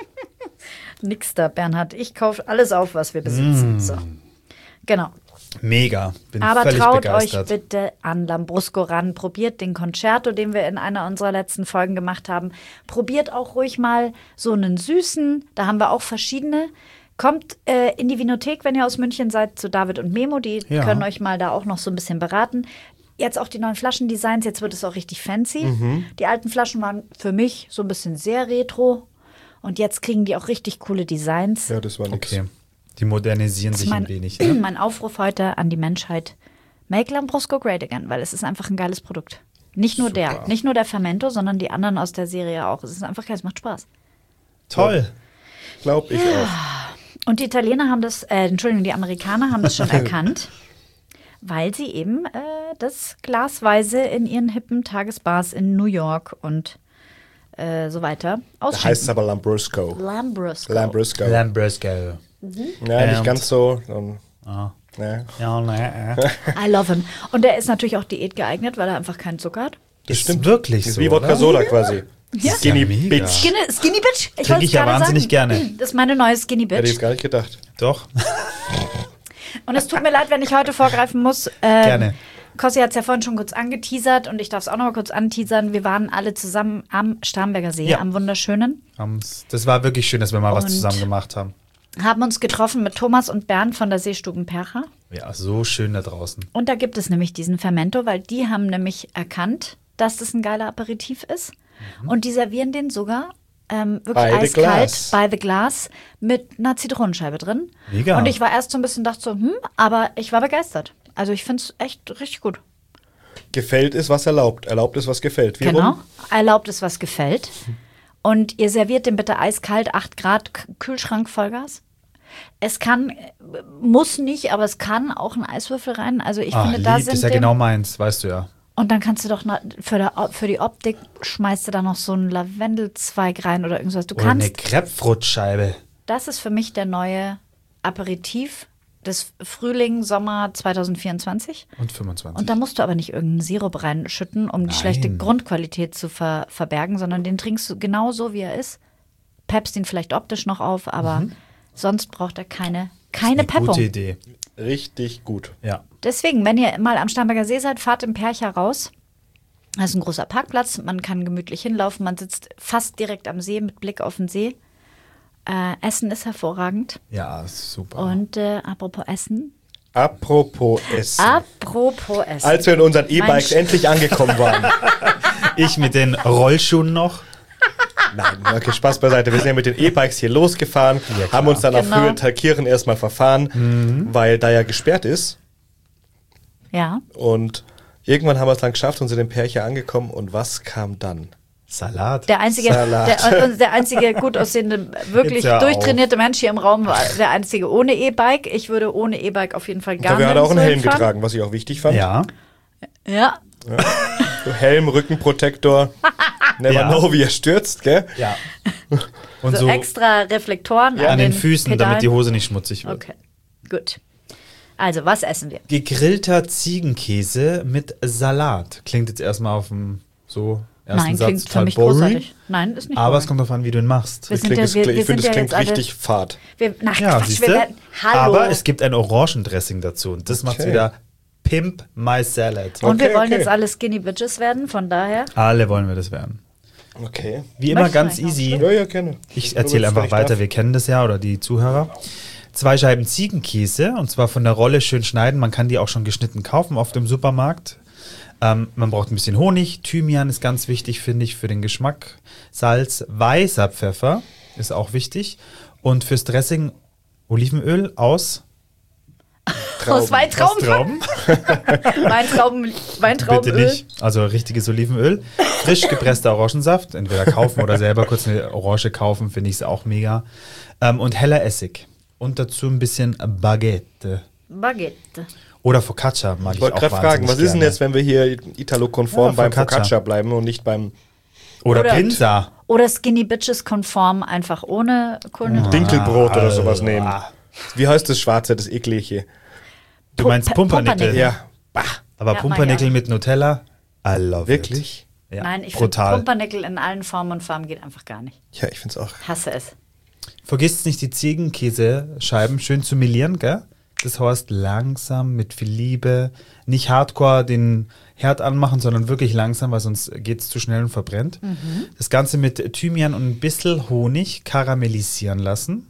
Nix da, Bernhard. Ich kaufe alles auf, was wir besitzen. So. Genau. Mega. Bin Aber völlig traut begeistert. euch bitte an Lambrusco ran. Probiert den Concerto, den wir in einer unserer letzten Folgen gemacht haben. Probiert auch ruhig mal so einen süßen. Da haben wir auch verschiedene. Kommt in die Vinothek, wenn ihr aus München seid, zu David und Memo. Die Ja. können euch mal da auch noch so ein bisschen beraten. Jetzt auch die neuen Flaschendesigns. Jetzt wird es auch richtig fancy. Die alten Flaschen waren für mich so ein bisschen sehr retro. Und jetzt kriegen die auch richtig coole Designs. Ja, das war nix. Okay. Die modernisieren sich ein wenig. Ne? Mein Aufruf heute an die Menschheit: Make Lambrusco great again, weil es ist einfach ein geiles Produkt. Nicht nur der Fermento, sondern die anderen aus der Serie auch. Es ist einfach geil, es macht Spaß. Toll. Glaub ich auch. Und die Italiener haben die Amerikaner haben das schon erkannt, weil sie eben das glasweise in ihren hippen Tagesbars in New York und so weiter Da heißt es ausschenken. aber Lambrusco. Lambrusco. Lambrusco. Lambrusco. Ja, nicht ganz so. Dann, ja. Ja, ne. I love him. Und der ist natürlich auch Diät geeignet, weil er einfach keinen Zucker hat. Das Ist stimmt. wirklich Ist so, wie Wodka oder? Soda quasi. Ja. Skinny mega. Bitch. Skinny Bitch. Trinke wollte ich es ja gerade wahnsinnig sagen. gerne. Das ist meine neue Skinny Hätte ich Bitch. jetzt gar nicht gedacht. Doch. Und es tut mir leid, wenn ich heute vorgreifen muss. Gerne. Kossi hat es ja vorhin schon kurz angeteasert und ich darf es auch noch mal kurz anteasern. Wir waren alle zusammen am Starnberger See, Ja. am wunderschönen. Das war wirklich schön, dass wir mal was Und- zusammen gemacht haben. Haben uns getroffen mit Thomas und Bernd von der Seestuben Percha. Ja, so schön da draußen. Und da gibt es nämlich diesen Fermento, weil die haben nämlich erkannt, dass das ein geiler Aperitif ist. Und die servieren den sogar wirklich By the eiskalt, glass. by the glass, mit einer Zitronenscheibe drin. Mega. Und ich war erst so ein bisschen, dachte so, aber ich war begeistert. Also ich finde es echt richtig gut. Gefällt ist, was erlaubt. Erlaubt ist, was gefällt. Wie Genau. rum? Erlaubt ist, was gefällt. Und ihr serviert den bitte eiskalt, 8 Grad, Kühlschrank, Vollgas. Es kann, muss nicht, aber es kann auch ein Eiswürfel rein. Also ich finde, da lieb, sind das ist ja dem- genau meins, weißt du ja. Und dann kannst du doch für die Optik schmeißt du da noch so einen Lavendelzweig rein oder irgendwas. Du Oder eine kannst, Grapefruitscheibe. das ist für mich der neue Aperitif des Frühling, Sommer 2024. Und 25. Und da musst du aber nicht irgendeinen Sirup reinschütten, um die Nein. schlechte Grundqualität zu verbergen, sondern den trinkst du genau so, wie er ist. Peppst ihn vielleicht optisch noch auf, aber sonst braucht er keine Eine Peppung. gute Idee. Richtig gut. Ja. Deswegen, wenn ihr mal am Starnberger See seid, fahrt im Percha raus. Das ist ein großer Parkplatz, man kann gemütlich hinlaufen, man sitzt fast direkt am See mit Blick auf den See. Essen ist hervorragend. Ja, super. Und apropos Essen. Apropos Essen. Apropos Essen. Als wir in unseren E-Bikes Mein endlich angekommen waren. Ich mit den Rollschuhen noch. Nein, okay, Spaß beiseite. Wir sind ja mit den E-Bikes hier losgefahren, Ja, klar. haben uns dann auf Genau. Höhe Talkieren erstmal verfahren, weil da ja gesperrt ist. Ja. Und irgendwann haben wir es dann geschafft und sind im Percha angekommen. Und was kam dann? Salat. Der einzige, Salat. der einzige gut aussehende, wirklich Jetzt hör auf. durchtrainierte Mensch hier im Raum war der einzige ohne E-Bike. Ich würde ohne E-Bike auf jeden Fall gar Dafür hat er auch einen nirgendwo Helm hinfahren. getragen, was ich auch wichtig fand. Ja. Ja. Helm, Rückenprotektor. Never Ja. know, wie er stürzt, gell? Ja. Und So, extra Reflektoren an den Füßen, Pedalen. damit die Hose nicht schmutzig wird. Okay, gut. Also, was essen wir? Gegrillter Ziegenkäse mit Salat. Klingt jetzt erstmal auf dem ersten Nein, Satz klingt für total mich boring. großartig. Nein, ist nicht Aber es boring. kommt darauf an, wie du ihn machst. Wir sind Klingt ja- es- wir ich finde, sind es ja klingt jetzt alle- richtig fad. Ach, Ja, Quatsch, siehste? wir werden, hallo. Aber es gibt ein Orangendressing dazu und das macht's Okay. wieder Pimp My Salad. Und wir Okay, wollen okay. jetzt alle Skinny Bitches werden, von daher. Alle wollen wir das werden. Okay. Wie immer Möchtest du ganz eigentlich easy. noch Ja, gerne. Ich erzähle einfach weiter, wir kennen das ja oder die Zuhörer. 2 Scheiben Ziegenkäse und zwar von der Rolle schön schneiden. Man kann die auch schon geschnitten kaufen auf dem Supermarkt. Man braucht ein bisschen Honig, Thymian ist ganz wichtig, finde ich, für den Geschmack. Salz, weißer Pfeffer ist auch wichtig. Und fürs Dressing Olivenöl aus Aus Weintrauben. Weintraubenöl. Bitte nicht. Also richtiges Olivenöl. Frisch gepresster Orangensaft. Entweder kaufen oder selber kurz eine Orange kaufen, finde ich es auch mega. Und heller Essig. Und dazu ein bisschen Baguette. Baguette. Oder Focaccia mag Ich ich wollte auch gerade fragen, was ist denn gerne. jetzt, wenn wir hier Italo-konform Ja, beim Focaccia. Focaccia bleiben und nicht beim Oder Oder- Pinsa. Oder Skinny Bitches konform, einfach ohne Kohlenhydrate. Dinkelbrot oder sowas Ah. nehmen? Wie heißt das Schwarze, das eklige? Du meinst Pumpernickel. Pumpernickel. Ja. Bah. Aber Ja, Pumpernickel mag mit Nutella, I love Wirklich? it. Ja, Nein, ich finde brutal. Pumpernickel in allen Formen und Farben geht einfach gar nicht. Ja, ich finde es auch. Hasse es. Vergisst nicht, die Ziegenkäsescheiben schön zu melieren, gell? Das heißt langsam, mit viel Liebe. Nicht hardcore den Herd anmachen, sondern wirklich langsam, weil sonst geht es zu schnell und verbrennt. Das Ganze mit Thymian und ein bisschen Honig karamellisieren lassen.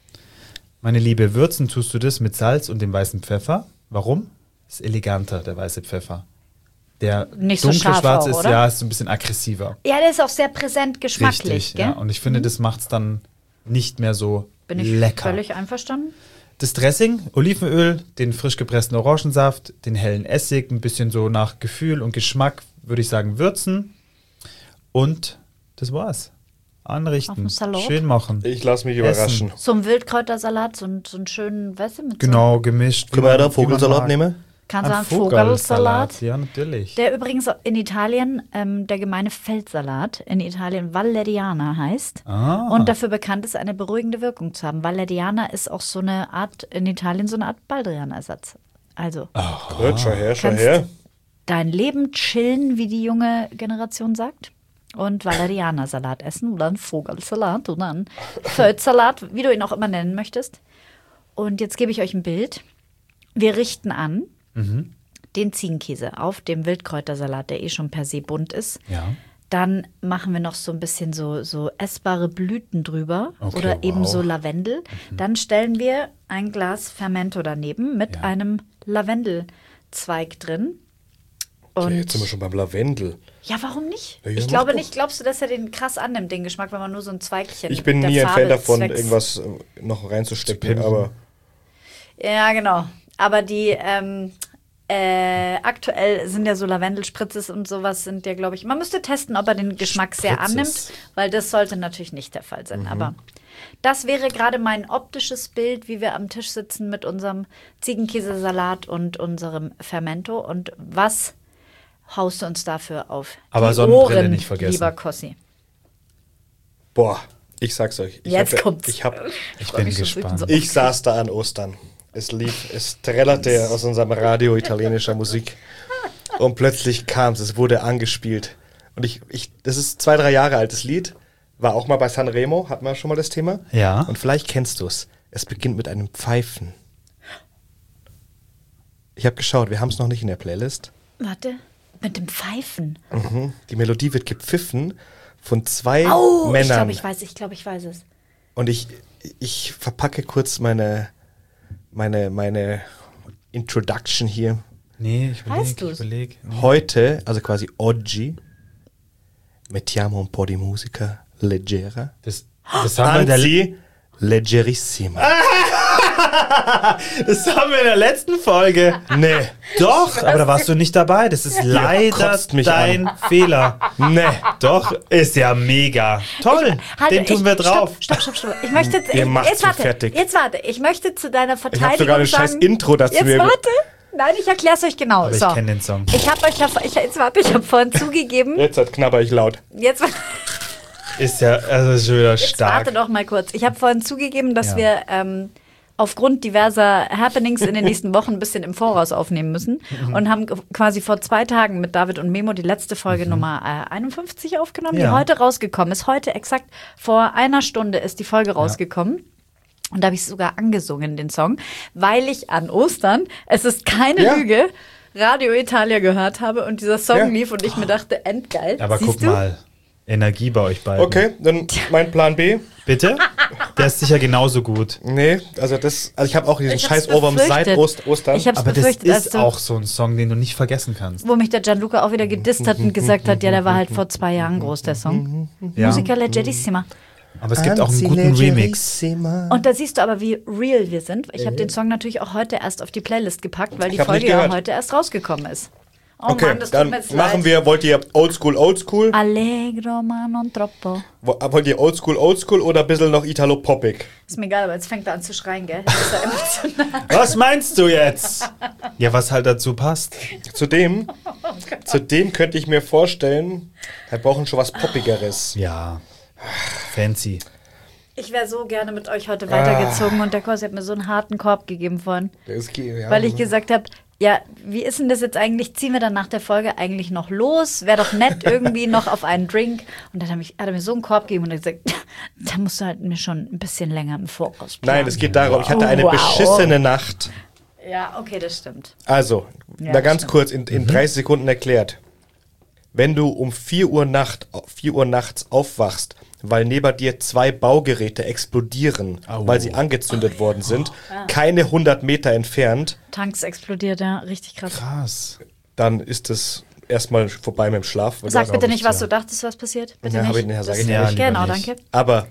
Meine Liebe, würzen tust du das mit Salz und dem weißen Pfeffer. Warum? Ist eleganter, der weiße Pfeffer. Der Nicht so scharf dunkelschwarze auch, ist, oder? ja, ist so ein bisschen aggressiver. Ja, der ist auch sehr präsent geschmacklich, Richtig, gell? ja. Und ich finde, das macht es dann nicht mehr so Bin ich lecker. völlig einverstanden. Das Dressing, Olivenöl, den frisch gepressten Orangensaft, den hellen Essig, ein bisschen so nach Gefühl und Geschmack, würde ich sagen, würzen. Und das war's. Auf Anrichten, dem Salat. schön machen. Ich lasse mich Essen. überraschen. So ein Wildkräutersalat, so einen schönen, weißt du, mit Genau, gemischt. Können wir da wie man Vogelsalat mag. nehmen? Kannst du Ein sagen, Vogelsalat. Ja, natürlich. Der übrigens in Italien der gemeine Feldsalat in Italien Valeriana heißt Ah. und dafür bekannt ist, eine beruhigende Wirkung zu haben. Valeriana ist auch so eine Art, in Italien so eine Art Baldrian-Ersatz. Also Gut, schau her, schau kannst her. dein Leben chillen, wie die junge Generation sagt. Und Valeriana-Salat essen oder einen Vogelsalat oder einen Feldsalat, wie du ihn auch immer nennen möchtest. Und jetzt gebe ich euch ein Bild. Wir richten an den Ziegenkäse auf dem Wildkräutersalat, der eh schon per se bunt ist. Ja. Dann machen wir noch so ein bisschen so essbare Blüten drüber Okay, oder eben wow. so Lavendel. Dann stellen wir ein Glas Fermento daneben mit Ja. einem Lavendelzweig drin. Und Okay, jetzt sind wir schon beim Lavendel. ja, warum nicht? Ja, Ich mach glaube doch. nicht. Glaubst du, dass er den krass annimmt, den Geschmack, wenn man nur so ein Zweigchen Ich bin der nie ein Farbe Fan davon, zwecks- irgendwas noch reinzustecken, Zu pimpen. aber Ja, genau. Aber die aktuell sind ja so Lavendelspritzes und sowas sind ja, glaube ich, man müsste testen, ob er den Geschmack sehr Spritzes. annimmt, weil das sollte natürlich nicht der Fall sein. Aber das wäre gerade mein optisches Bild, wie wir am Tisch sitzen mit unserem Ziegenkäsesalat und unserem Fermento. Und was haust du uns dafür auf Aber die Sonnenbrille Ohren, nicht vergessen. lieber Kossi? boah, ich sag's euch. Jetzt kommt's. Ich bin mich schon gespannt. so. Ich saß da an Ostern. Es trällerte aus unserem Radio italienischer Musik. Und plötzlich kam es wurde angespielt. Und das ist 2-3 Jahre altes Lied. War auch mal bei Sanremo, hatten wir schon mal das Thema. Ja. Und vielleicht kennst du es. Es beginnt mit einem Pfeifen. Ich habe geschaut, wir haben es noch nicht in der Playlist. Warte, mit dem Pfeifen. Die Melodie wird gepfiffen von 2 Oh, Männern. ich glaube, ich weiß es. Und ich verpacke kurz meine Introduction hier. Nee, ich Weißt du's? überleg. Heute, also quasi oggi, mettiamo un po' di musica leggera. Das haben wir in der Anzi, leggerissima. Das haben wir in der letzten Folge. Nee, Doch, aber da warst du nicht dabei. Das ist leider kotzt mich dein Fehler. nee. Doch, ist ja mega. Toll, den tun wir drauf. Stopp. Ich möchte Ihr macht's jetzt warte. fertig. Jetzt warte. Ich möchte zu deiner Ich habe Verteidigung sogar ein sagen. scheiß Intro dazu Jetzt mir. warte. Nein, ich erkläre es euch genau. Aber ich so. kenne den Song. Ich habe vorhin zugegeben. Jetzt knabber ich laut. Jetzt Ist ja also schon wieder stark. warte doch mal kurz. Ich habe vorhin zugegeben, dass Ja. wir aufgrund diverser Happenings in den nächsten Wochen ein bisschen im Voraus aufnehmen müssen und haben quasi vor 2 Tagen mit David und Memo die letzte Folge Nummer 51 aufgenommen, die Ja. heute rausgekommen ist. Heute exakt vor einer Stunde ist die Folge rausgekommen. Und da habe ich sogar angesungen, den Song, weil ich an Ostern, es ist keine Ja. Lüge, Radio Italia gehört habe und dieser Song Ja. lief und ich mir dachte, endgeil. Aber Siehst guck du? mal, Energie bei euch beiden. Okay, dann mein Plan B. Bitte? Der ist sicher genauso gut. Nee, also ich habe auch diesen Ich hab's scheiß Ohrwurm seit befürchtet. Ostern. Ich hab's Aber das befürchtet, als ist du, auch so ein Song, den du nicht vergessen kannst. wo mich der Gianluca auch wieder gedisst hat und gesagt hat, ja, der war halt vor 2 Jahren groß, der Song. Ja. Musica leggerissima. Aber es gibt auch einen guten Remix. Und da siehst du aber, wie real wir sind. Ich habe den Song natürlich auch heute erst auf die Playlist gepackt, weil die Ich hab Folge nicht ja gehört. heute erst rausgekommen ist. Oh Okay, Mann, das tut dann mir jetzt machen leid. wir, wollt ihr Oldschool Allegro ma non troppo. Wollt ihr Oldschool oder ein bisschen noch Italo-Poppig? Ist mir egal, aber jetzt fängt er an zu schreien, gell? Das ist ja emotional. Was meinst du jetzt? Ja, was halt dazu passt. Zudem könnte ich mir vorstellen, wir brauchen schon was Poppigeres. Ja. Fancy. Ich wäre so gerne mit euch heute weitergezogen und der Kurs hat mir so einen harten Korb gegeben vorhin. Ja. Weil ich gesagt habe, ja, wie ist denn das jetzt eigentlich? Ziehen wir dann nach der Folge eigentlich noch los? Wäre doch nett irgendwie noch auf einen Drink. Und dann hat er mir so einen Korb gegeben und hat gesagt, da musst du halt mir schon ein bisschen länger im Voraus planen. Nein, es geht darum, ich hatte eine Wow. beschissene Nacht. Ja, okay, das stimmt. Also, Ja, mal ganz stimmt. kurz in 30 Sekunden erklärt. Wenn du um 4 Uhr nachts aufwachst, weil neben dir 2 Baugeräte explodieren, weil sie angezündet worden sind, keine 100 Meter entfernt, Tanks explodiert, ja, richtig krass. Krass. dann ist es erstmal vorbei mit dem Schlaf. Sag bitte glaub nicht, ich, was ja. du dachtest, was passiert. Bitte Ja, nicht. hab ich nicht, sag Das- ich nicht. Ja, lieber Genau, nicht. danke. Aber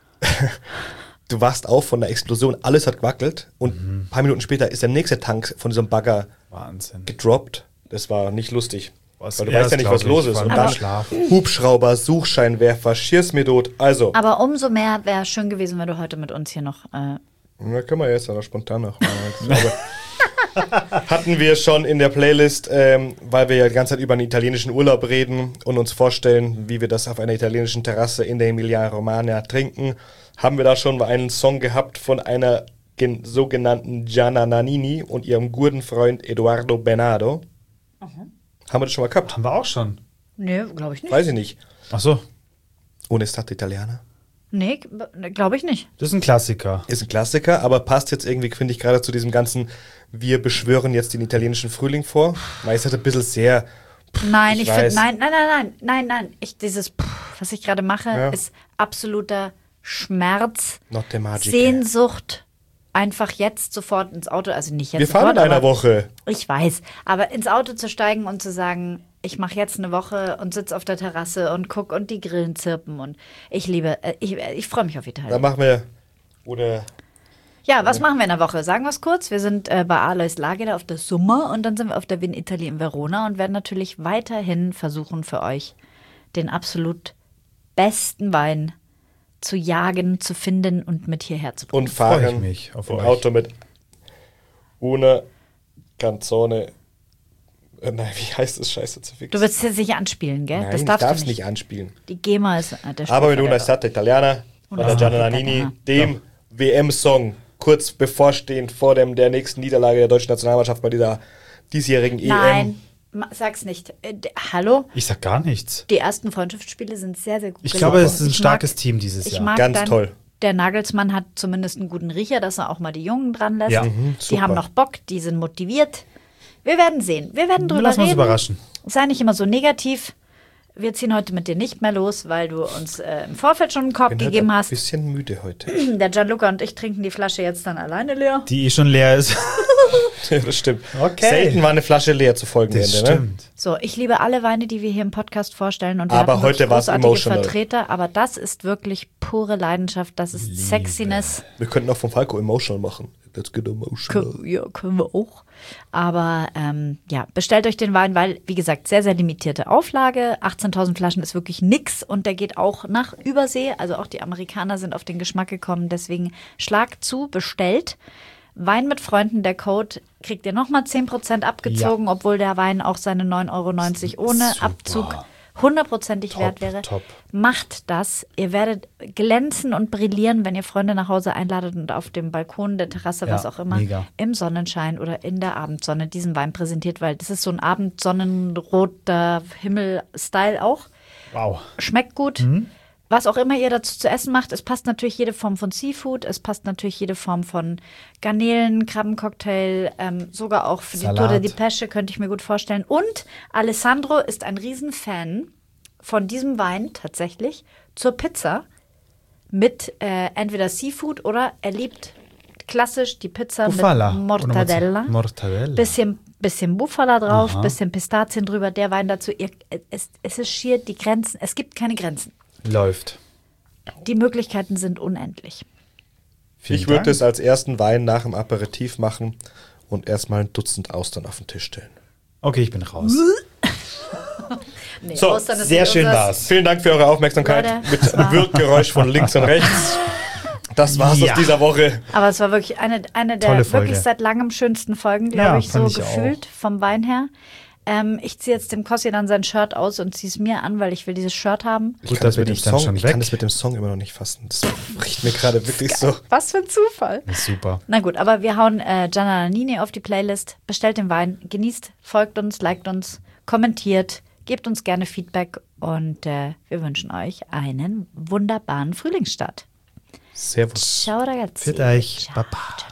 du wachst auf von der Explosion, alles hat gewackelt und ein paar Minuten später ist der nächste Tank von diesem Bagger Wahnsinn. gedroppt. Das war nicht lustig. Was- Weil du ja, weißt ja das nicht, was glaub los ich, ist. vor Und allem dann im Schlaf. Hubschrauber, Suchscheinwerfer, Schiersmedot. Also, Aber umso mehr wäre schön gewesen, wenn du heute mit uns hier noch. na, können wir jetzt aber spontan noch machen. Aber hatten wir schon in der Playlist, weil wir ja die ganze Zeit über einen italienischen Urlaub reden und uns vorstellen, wie wir das auf einer italienischen Terrasse in der Emilia-Romagna trinken, haben wir da schon mal einen Song gehabt von einer sogenannten Gianna Nannini und ihrem guten Freund Edoardo Benado. Haben wir das schon mal gehabt? Haben wir auch schon. Nee, glaube ich nicht. Weiß ich nicht. Ach so. Ohne Stadt Italiana. Nee, glaube ich nicht. Das ist ein Klassiker. Ist ein Klassiker, aber passt jetzt irgendwie, finde ich, gerade zu diesem ganzen, wir beschwören jetzt den italienischen Frühling vor. Weil es hat ein bisschen sehr, Nein, Ich ich finde, weiß. nein. Was ich gerade mache, Ja. ist absoluter Schmerz, not the magic. Sehnsucht, einfach jetzt sofort ins Auto, also nicht jetzt Wir fahren sofort, in einer aber Woche. ich weiß, aber ins Auto zu steigen und zu sagen, ich mache jetzt eine Woche und sitze auf der Terrasse und guck und die Grillen zirpen und ich freue mich auf Dann Italien. machen wir, oder, Ja, was machen wir in der Woche? Sagen wir es kurz. Wir sind bei Alois Lager auf der Summa und dann sind wir auf der Vin Italy in Verona und werden natürlich weiterhin versuchen für euch den absolut besten Wein zu jagen, zu finden und mit hierher zu bringen. und Freu ich fahren mich auf im euch. Auto mit una canzone, nein, wie heißt das Scheiße zu fix? Du willst es sicher anspielen, gell? Nein, das ich darfst darf es du nicht nicht. anspielen. Die GEMA ist der Aber mit Spruch, una der- Stadt Italiana von Una der Stadt Gianna Nannini, Italiana. dem WM-Song, kurz bevorstehend vor der nächsten Niederlage der deutschen Nationalmannschaft bei dieser diesjährigen EM. Nein, sag's nicht. Hallo? Ich sag gar nichts. Die ersten Freundschaftsspiele sind sehr, sehr gut Ich gelaufen. glaube, es ist ein Ich starkes mag- Team dieses Ich Jahr. mag Ganz dann, toll. Der Nagelsmann hat zumindest einen guten Riecher, dass er auch mal die Jungen dran lässt. Ja. Die super. haben noch Bock, die sind motiviert. Wir werden sehen. Wir werden drüber Lass uns reden. überraschen. Sei nicht immer so negativ. Wir ziehen heute mit dir nicht mehr los, weil du uns im Vorfeld schon einen Korb Bin halt gegeben ein hast. bisschen müde heute. Der Gianluca und ich trinken die Flasche jetzt dann alleine leer. Die schon leer ist. Ja, das stimmt. Okay. Selten war eine Flasche leer zu Folgenende, Das ne? stimmt. So, ich liebe alle Weine, die wir hier im Podcast vorstellen. Und wir Aber hatten heute wirklich war's großartige emotional. Vertreter. Aber das ist wirklich pure Leidenschaft. Das ist Sexiness. Wir könnten auch von Falco Emotional machen. Let's get emotional. Ja, können wir auch. Aber ja, bestellt euch den Wein, weil, wie gesagt, sehr, sehr limitierte Auflage. 18.000 Flaschen ist wirklich nix und der geht auch nach Übersee. Also auch die Amerikaner sind auf den Geschmack gekommen. Deswegen schlag zu, bestellt. Wein mit Freunden, der Code, kriegt ihr nochmal 10% abgezogen, obwohl der Wein auch seine 9,90 € ohne Super. Abzug 100%ig wert wäre. Top. Macht das. Ihr werdet glänzen und brillieren, wenn ihr Freunde nach Hause einladet und auf dem Balkon, der Terrasse, Ja, was auch immer, mega. im Sonnenschein oder in der Abendsonne diesen Wein präsentiert, weil das ist so ein abendsonnenroter Himmel-Style auch. Wow. Schmeckt gut. Was auch immer ihr dazu zu essen macht, es passt natürlich jede Form von Seafood, es passt natürlich jede Form von Garnelen, Krabbencocktail, sogar auch für Salat. die Tour de Pesche könnte ich mir gut vorstellen. Und Alessandro ist ein Riesenfan von diesem Wein tatsächlich zur Pizza mit entweder Seafood oder er liebt klassisch die Pizza Bufala. mit Mortadella. Mortadella. Bisschen Bufala drauf, Aha. bisschen Pistazien drüber, der Wein dazu. Es ist schier die Grenzen, es gibt keine Grenzen. Läuft. Die Möglichkeiten sind unendlich. Vielen Ich würde Dank. es als ersten Wein nach dem Aperitif machen und erstmal ein Dutzend Austern auf den Tisch stellen. Okay, ich bin raus. Nee, So, Austern ist Sehr nicht schön unseres. war's. Vielen Dank für eure Aufmerksamkeit Leute, mit das war- einem Wirkgeräusch von links und rechts. Das war's Ja. aus dieser Woche. Aber es war wirklich eine der Tolle Folge. wirklich seit langem schönsten Folgen, glaube Ja, ich, so fand ich gefühlt vom Wein her. Ich ziehe jetzt dem Kossi dann sein Shirt aus und ziehe es mir an, weil ich will dieses Shirt haben. Gut, da bin ich dann schon Ich weg. kann das mit dem Song immer noch nicht fassen. Das bricht mir gerade wirklich so. Was für ein Zufall. Das ist super. Na gut, aber wir hauen Gianna Nannini auf die Playlist. Bestellt den Wein, genießt, folgt uns, liked uns, kommentiert, gebt uns gerne Feedback und wir wünschen euch einen wunderbaren Frühlingsstart. Servus. Ciao ragazzi. Für euch. Ciao. Baba.